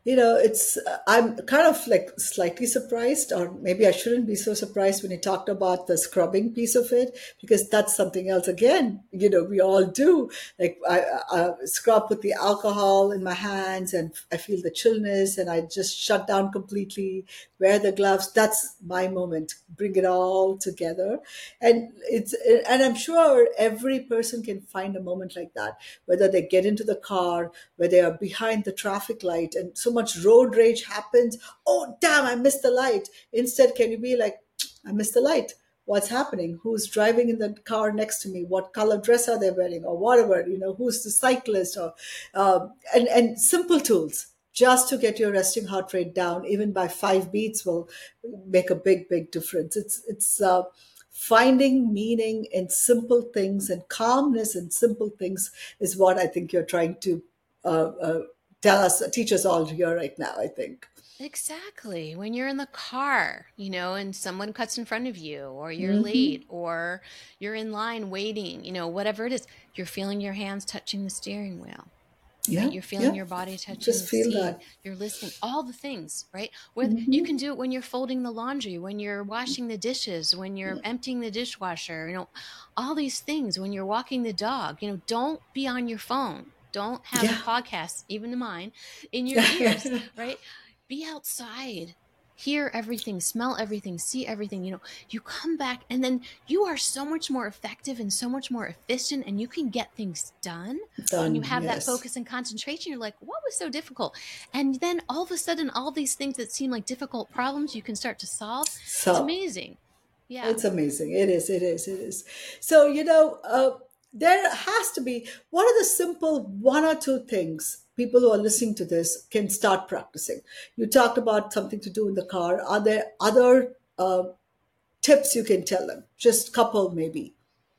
You know, it's, uh, I'm kind of like slightly surprised, or maybe I shouldn't be so surprised when you talked about the scrubbing piece of it, because that's something else again, you know, we all do. Like I, I, I scrub with the alcohol in my hands and I feel the chillness and I just shut down completely, wear the gloves. That's my moment. Bring it all together. And it's, and I'm sure every person can find a moment like that, whether they get into the car, where they are behind the traffic light and so much road rage happens. Oh, damn, I missed the light. Instead, can you be like, I missed the light. What's happening? Who's driving in the car next to me? What color dress are they wearing, or whatever? You know, who's the cyclist? Or um, and and simple tools just to get your resting heart rate down, even by five beats, will make a big, big difference. It's it's uh, finding meaning in simple things and calmness in simple things is what I think you're trying to uh, uh, tell us, teach us all here right now, I think. Exactly. When you're in the car, you know, and someone cuts in front of you, or you're Hmm. late, or you're in line waiting, you know, whatever it is, you're feeling your hands touching the steering wheel, right? Yeah, You're feeling yeah. your body touching Just the feel seat. that. You're listening, all the things, right? Whether you Hmm. can do it when you're folding the laundry, when you're washing the dishes, when you're emptying the dishwasher, you know, all these things, when you're walking the dog, you know, don't be on your phone. Don't have a Yeah. podcast, even mine, in your ears, right? Be outside, hear everything, smell everything, see everything. You know, you come back and then you are so much more effective and so much more efficient, and you can get things done when you Done. have that Yes. focus and concentration. You're like, what was so difficult? And then all of a sudden, all these things that seem like difficult problems you can start to solve. It's So amazing. Yeah. it's amazing. It is. It is. It is. So, you know, uh, there has to be, what are the simple one or two things people who are listening to this can start practicing? You talked about something to do in the car. Are there other uh, tips you can tell them? Just couple, maybe.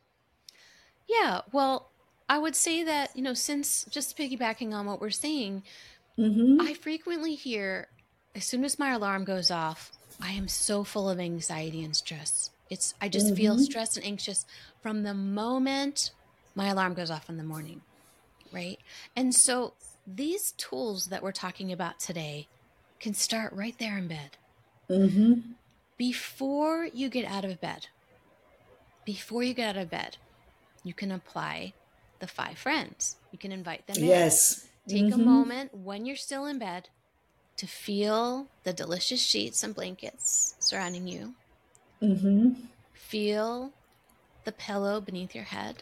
Yeah. Well, I would say that, you know, since just piggybacking on what we're saying, I Mm-hmm. frequently hear, as soon as my alarm goes off, I am so full of anxiety and stress. It's, I just feel Mm-hmm. stressed and anxious from the moment my alarm goes off in the morning, right? And so these tools that we're talking about today can start right there in bed. Mm-hmm. Before you get out of bed, before you get out of bed, you can apply the five friends. You can invite them in. Yes. Take a Mm-hmm. moment when you're still in bed to feel the delicious sheets and blankets surrounding you. Mm-hmm. Feel the pillow beneath your head.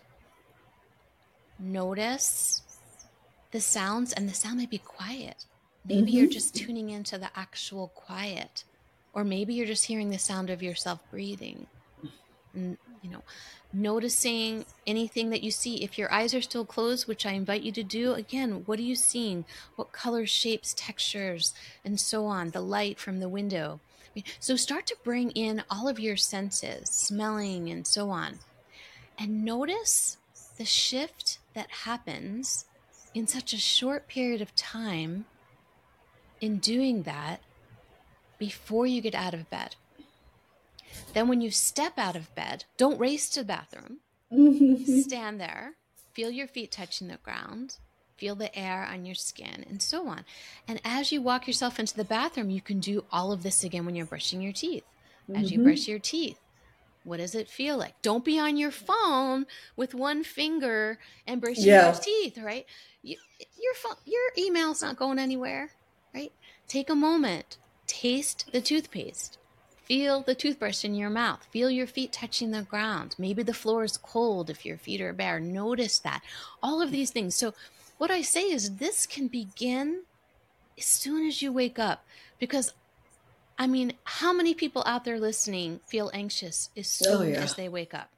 Notice the sounds, and the sound may be quiet. Maybe you're just Mm-hmm. tuning into the actual quiet, or maybe you're just hearing the sound of yourself breathing. And, you know, noticing anything that you see. If your eyes are still closed, which I invite you to do, again, what are you seeing? What colors, shapes, textures, and so on, the light from the window. So start to bring in all of your senses, smelling and so on, and notice the shift that happens in such a short period of time in doing that before you get out of bed. Then when you step out of bed, don't race to the bathroom. Mm-hmm. Stand there, feel your feet touching the ground, feel the air on your skin, and so on. And as you walk yourself into the bathroom, you can do all of this again when you're brushing your teeth. As you Mm-hmm. brush your teeth, what does it feel like? Don't be on your phone with one finger and brushing your Yeah. teeth, right? You, your phone, your email's not going anywhere, right? Take a moment, taste the toothpaste. Feel the toothbrush in your mouth. Feel your feet touching the ground. Maybe the floor is cold if your feet are bare. Notice that. All of these things. So, what I say is this can begin as soon as you wake up, because I mean, how many people out there listening feel anxious as Oh, soon yeah. as they wake up?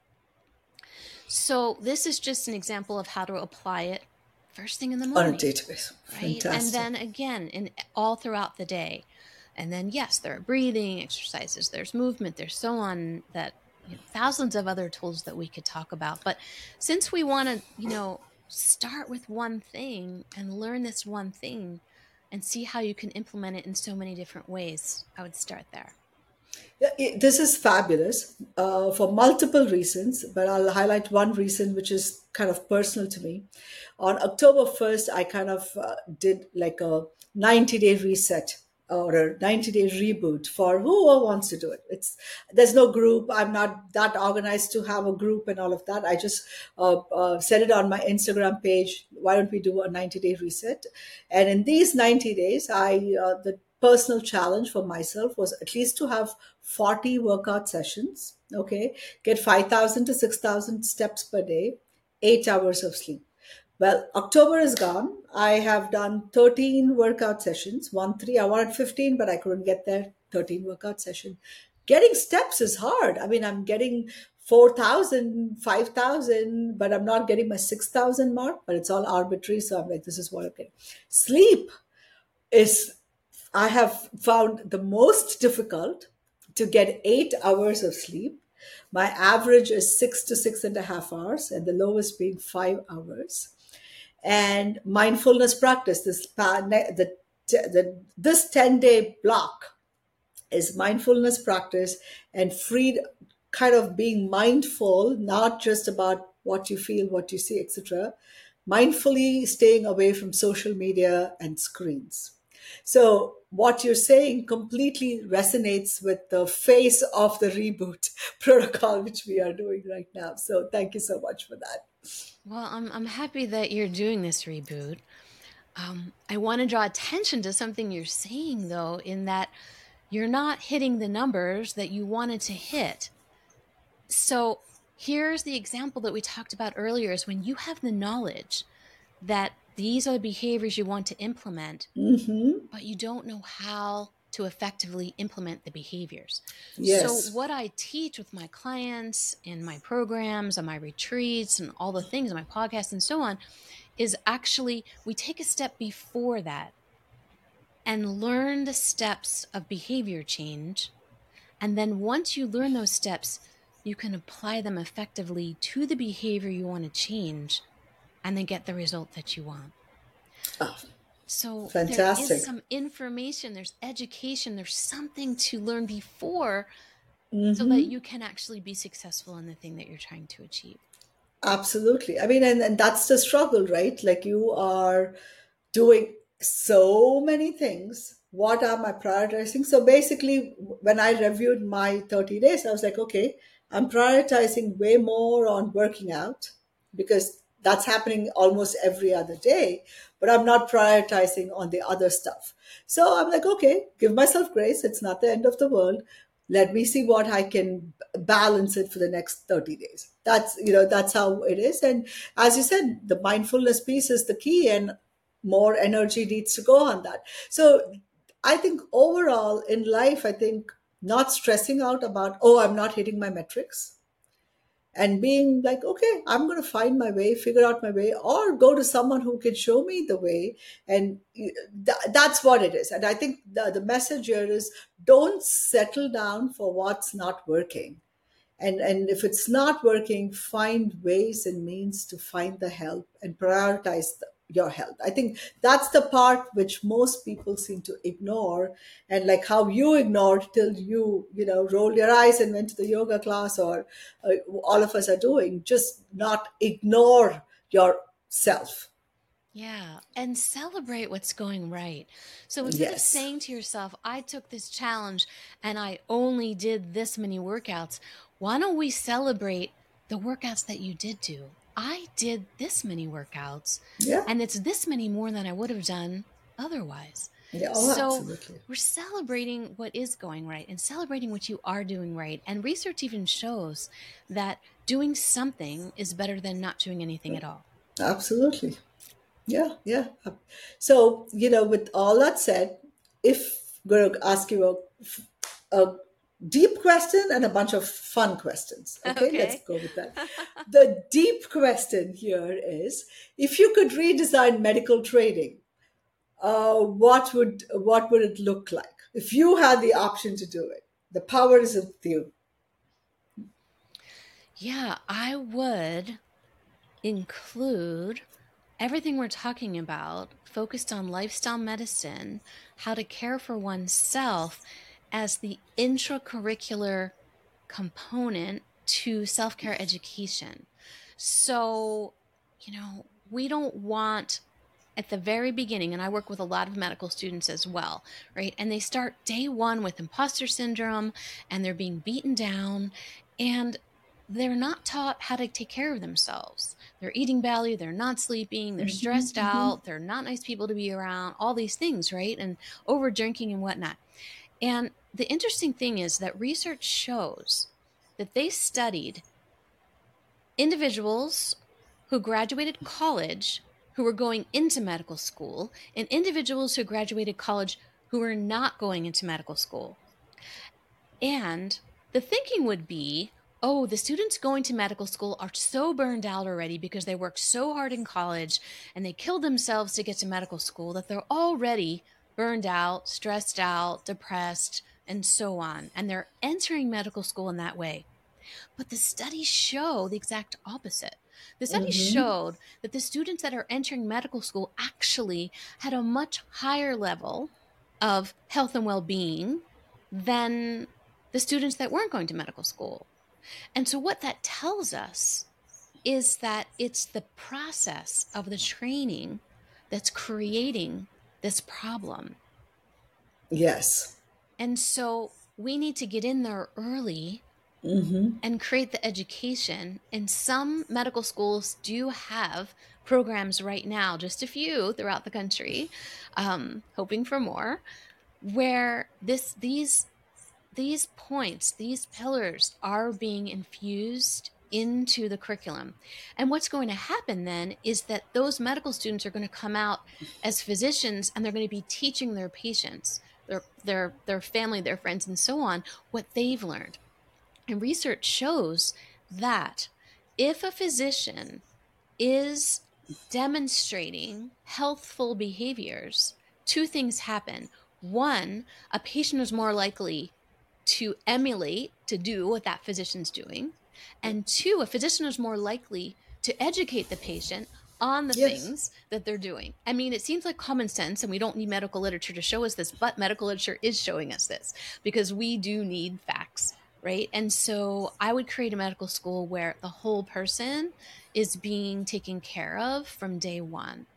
So, this is just an example of how to apply it first thing in the On a morning, database. right? And Fantastic. then again, in all throughout the day. And then, yes, there are breathing exercises, there's movement, there's so on, that, you know, thousands of other tools that we could talk about. But since we want to, you know, start with one thing and learn this one thing and see how you can implement it in so many different ways, I would start there. Yeah, it- this is fabulous uh, for multiple reasons, but I'll highlight one reason which is kind of personal to me. On October first, I kind of uh, did like a ninety day reset or a ninety day reboot for who wants to do it. It's there's no group. I'm not that organized to have a group and all of that. I just uh, uh, said it on my Instagram page. Why don't we do a ninety day reset? And in these ninety days, I uh, the personal challenge for myself was at least to have forty workout sessions. Okay, get five thousand to six thousand steps per day, eight hours of sleep. Well, October is gone. I have done thirteen workout sessions. One, three, I wanted fifteen, but I couldn't get there. thirteen workout session. Getting steps is hard. I mean, I'm getting four thousand, five thousand, but I'm not getting my six thousand mark, but it's all arbitrary. So I'm like, this is what I'm getting. Sleep is, I have found the most difficult to get eight hours of sleep. My average is six to six and a half hours, and the lowest being five hours. And mindfulness practice, this the, the this ten day block is mindfulness practice and freed, kind of being mindful, not just about what you feel, what you see, etc. Mindfully staying away from social media and screens. So what you're saying completely resonates with the face of the reboot protocol, which we are doing right now. So thank you so much for that. Well, I'm, I'm happy that you're doing this reboot. Um, I want to draw attention to something you're saying, though, in that you're not hitting the numbers that you wanted to hit. So here's the example that we talked about earlier, is when you have the knowledge that these are the behaviors you want to implement, mm-hmm. but you don't know how to effectively implement the behaviors. Yes. So what I teach with my clients in my programs and my retreats and all the things in my podcast and so on is actually we take a step before that and learn the steps of behavior change. And then once you learn those steps, you can apply them effectively to the behavior you want to change and then get the result that you want. Oh, so fantastic. There is some information, there's education, there's something to learn before mm-hmm. so that you can actually be successful in the thing that you're trying to achieve. Absolutely. I mean, and, and that's the struggle, right? Like you are doing so many things. What am I prioritizing? So basically, when I reviewed my thirty days, I was like, okay, I'm prioritizing way more on working out because that's happening almost every other day, but I'm not prioritizing on the other stuff. So I'm like, okay, give myself grace. It's not the end of the world. Let me see what I can balance it for the next thirty days. That's, you know, that's how it is. And as you said, the mindfulness piece is the key, and more energy needs to go on that. So I think overall in life, I think not stressing out about, oh, I'm not hitting my metrics, and being like, okay, I'm going to find my way, figure out my way, or go to someone who can show me the way. And th- that's what it is. And I think the, the message here is don't settle down for what's not working. And, and if it's not working, find ways and means to find the help and prioritize the, your health. I think that's the part which most people seem to ignore. And like how you ignored till you, you know, rolled your eyes and went to the yoga class, or uh, all of us are doing, just not ignore yourself. Yeah, and celebrate what's going right. So instead yes. of saying to yourself, I took this challenge and I only did this many workouts, why don't we celebrate the workouts that you did do? I did this many workouts, yeah. and it's this many more than I would have done otherwise. Yeah, oh, so absolutely. We're celebrating what is going right and celebrating what you are doing right. And research even shows that doing something is better than not doing anything at all. Absolutely. Yeah, yeah. So, you know, with all that said, if I'm going to ask you a, a deep question and a bunch of fun questions. Okay, okay. Let's go with that. The deep question here is, if you could redesign medical trading, uh, what would what would it look like if you had the option to do it? The power is with you. Yeah, I would include everything we're talking about, focused on lifestyle medicine, how to care for oneself, as the intracurricular component to self-care education. So, you know, we don't want at the very beginning, and I work with a lot of medical students as well, right? And they start day one with imposter syndrome, and they're being beaten down, and they're not taught how to take care of themselves. They're eating badly, they're not sleeping, they're Mm-hmm, stressed mm-hmm. out, they're not nice people to be around, all these things, right? And over drinking and whatnot. And the interesting thing is that research shows that they studied individuals who graduated college who were going into medical school and individuals who graduated college who were not going into medical school. And the thinking would be, oh, the students going to medical school are so burned out already because they worked so hard in college and they killed themselves to get to medical school that they're already burned out, stressed out, depressed, and so on. And they're entering medical school in that way. But the studies show the exact opposite. The studies Mm-hmm. showed that the students that are entering medical school actually had a much higher level of health and well-being than the students that weren't going to medical school. And so what that tells us is that it's the process of the training that's creating this problem. Yes. And so we need to get in there early Mm-hmm. and create the education. And some medical schools do have programs right now, just a few throughout the country, um, hoping for more, where this these these points, these pillars are being infused into the curriculum. And what's going to happen then is that those medical students are going to come out as physicians, and they're going to be teaching their patients, their their their family, their friends, and so on, what they've learned. And research shows that if a physician is demonstrating healthful behaviors, two things happen. One, a patient is more likely to emulate, to do what that physician's doing. And two, a physician is more likely to educate the patient on the Yes. things that they're doing. I mean, it seems like common sense, and we don't need medical literature to show us this, but medical literature is showing us this because we do need facts, right? And so I would create a medical school where the whole person is being taken care of from day one.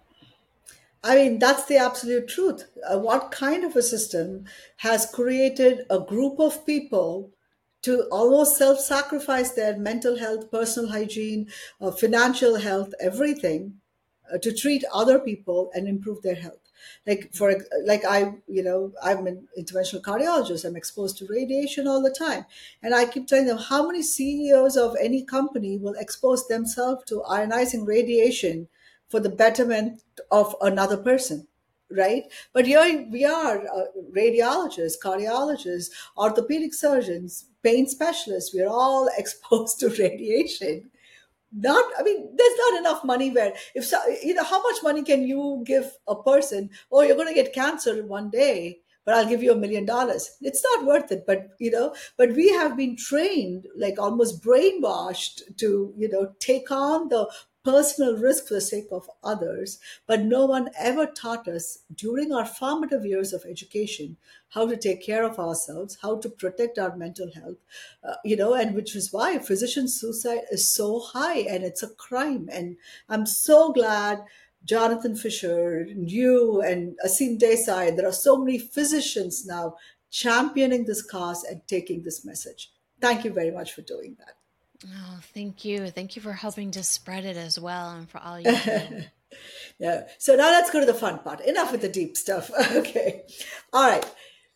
I mean, that's the absolute truth. Uh, what kind of a system has created a group of people to almost self sacrifice their mental health, personal hygiene, uh, financial health, everything uh, to treat other people and improve their health? Like, for ex- like I, you know, I'm an interventional cardiologist. I'm exposed to radiation all the time, and I keep telling them how many C E Os of any company will expose themselves to ionizing radiation for the betterment of another person, right? But here we are, uh, radiologists, cardiologists, orthopedic surgeons, pain specialists, we're all exposed to radiation. Not, I mean, there's not enough money where, if so, you know, how much money can you give a person? Oh, you're going to get cancer one day, but I'll give you a million dollars. It's not worth it. But, you know, but we have been trained, like almost brainwashed to, you know, take on the personal risk for the sake of others. But no one ever taught us during our formative years of education how to take care of ourselves, how to protect our mental health, uh, you know, and which is why physician suicide is so high and it's a crime. And I'm so glad Jonathan Fisher, you, and Asim Desai, there are so many physicians now championing this cause and taking this message. Thank you very much for doing that. Oh, thank you. Thank you for helping to spread it as well and for all you're doing. Yeah. So now let's go to the fun part. Enough with the deep stuff. Okay. All right.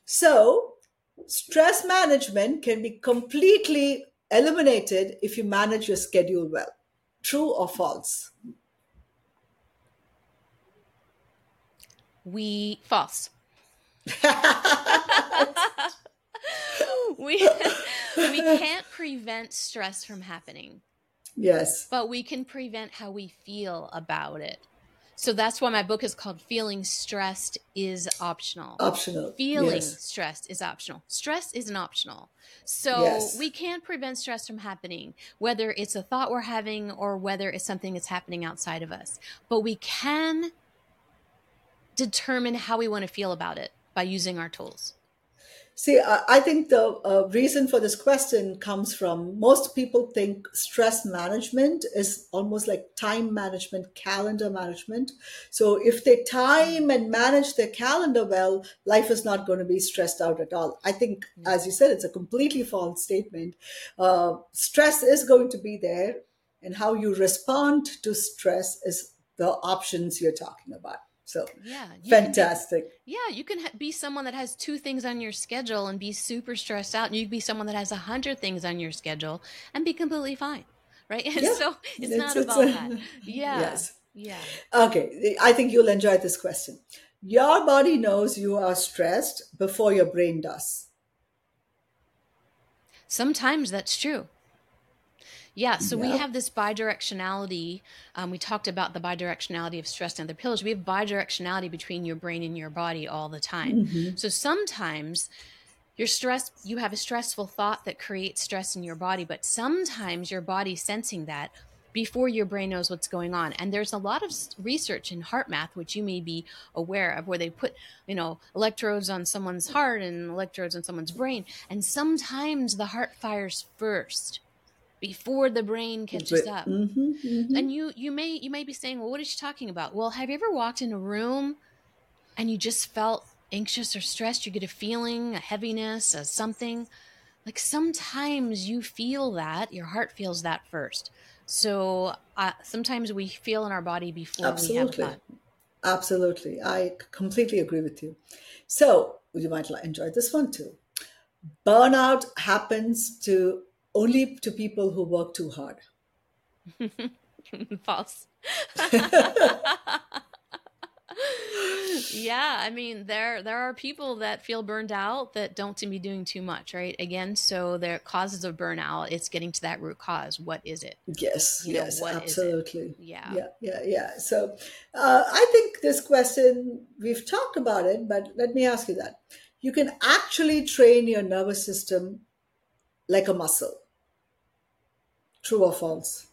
So stress management can be completely eliminated if you manage your schedule well. True or false? We false. we we can't prevent stress from happening. Yes. But we can prevent how we feel about it. So that's why my book is called Feeling Stressed is Optional. Optional. Feeling Yes. stressed is optional. Stress isn't optional. So Yes. we can't prevent stress from happening, whether it's a thought we're having or whether it's something that's happening outside of us. But we can determine how we want to feel about it by using our tools. See, I I think the uh, reason for this question comes from most people think stress management is almost like time management, calendar management. So if they Mm, time and manage their calendar well, life is not going to be stressed out at all. I think, no. as you said, it's a completely false statement. Uh, stress is going to be there, and how you respond to stress is the options you're talking about. So, Yeah, you can be fantastic. yeah, you can ha- be someone that has two things on your schedule and be super stressed out, and you can be someone that has a hundred things on your schedule and be completely fine, right? And Yeah, so it's it's not it's about that. a, Yeah, yes. yeah. Okay, I think you'll enjoy this question. Your body knows you are stressed before your brain does. Sometimes that's true. Yeah, so we Yeah. have this bidirectionality. Um, we talked about the bidirectionality of stress and other pillars. We have bidirectionality between your brain and your body all the time. Hmm. So sometimes you're stressed, you have a stressful thought that creates stress in your body, but sometimes your body's sensing that before your brain knows what's going on. And there's a lot of research in heart math, which you may be aware of, where they put, you know, electrodes on someone's heart and electrodes on someone's brain. And sometimes the heart fires first before the brain catches up. Hmm. Hmm. And you you may you may be saying, well, what is she talking about? Well, have you ever walked in a room and you just felt anxious or stressed? You get a feeling, a heaviness, a something. Like sometimes you feel that, your heart feels that first. So uh, sometimes we feel in our body before we have a Absolutely. thought. Absolutely. I completely agree with you. So you might li- enjoy this one too. Burnout happens to only to people who work too hard. False. Yeah, I mean there there are people that feel burned out that don't seem to be doing too much, right? Again, so their causes of burnout, it's getting to that root cause. What is it? Yes, You know, yes, what is it? absolutely. Yeah. Yeah, yeah, yeah. So uh, I think this question, we've talked about it, but let me ask you that. You can actually train your nervous system like a muscle. True or false?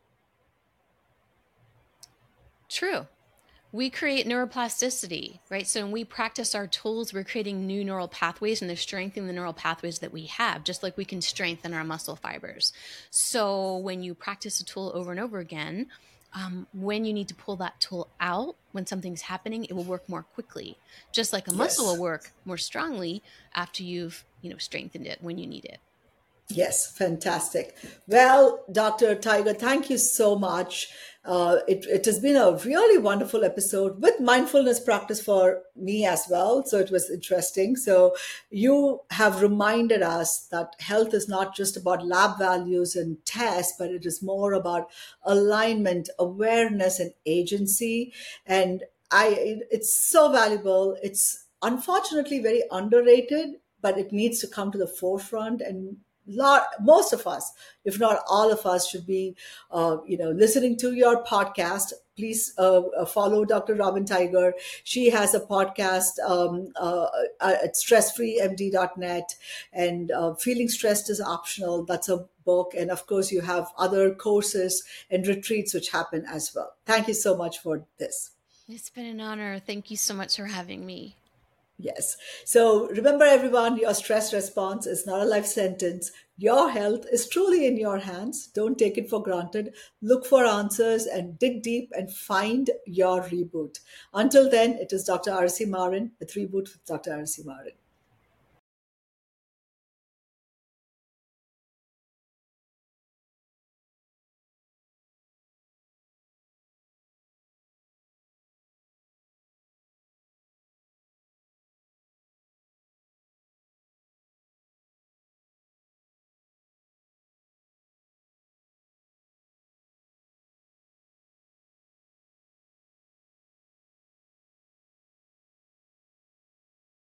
True. We create neuroplasticity, right? So when we practice our tools, we're creating new neural pathways and they're strengthening the neural pathways that we have, just like we can strengthen our muscle fibers. So when you practice a tool over and over again, um, when you need to pull that tool out, when something's happening, it will work more quickly. Just like a muscle will Yes. work more strongly after you've, you know, strengthened it when you need it. Yes, fantastic. Well, doctor Tiger, thank you so much. Uh, it, it has been a really wonderful episode with mindfulness practice for me as well. So it was interesting. So you have reminded us that health is not just about lab values and tests, but it is more about alignment, awareness, and agency. And I, it's so valuable. It's unfortunately very underrated, but it needs to come to the forefront. And lot most of us, if not all of us, should be uh, you know listening to your podcast. Please uh, uh, follow Dr. Robin Tiger. She has a podcast um, uh, uh, at stress free m d dot net, and uh, Feeling Stressed is Optional. That's a book, and of course you have other courses and retreats which happen as well. Thank you so much for this. It's been an honor. Thank you so much for having me. Yes. So remember, everyone, your stress response is not a life sentence. Your health is truly in your hands. Don't take it for granted. Look for answers and dig deep and find your reboot. Until then, it is Doctor R C Marin with Reboot with Doctor R C Marin.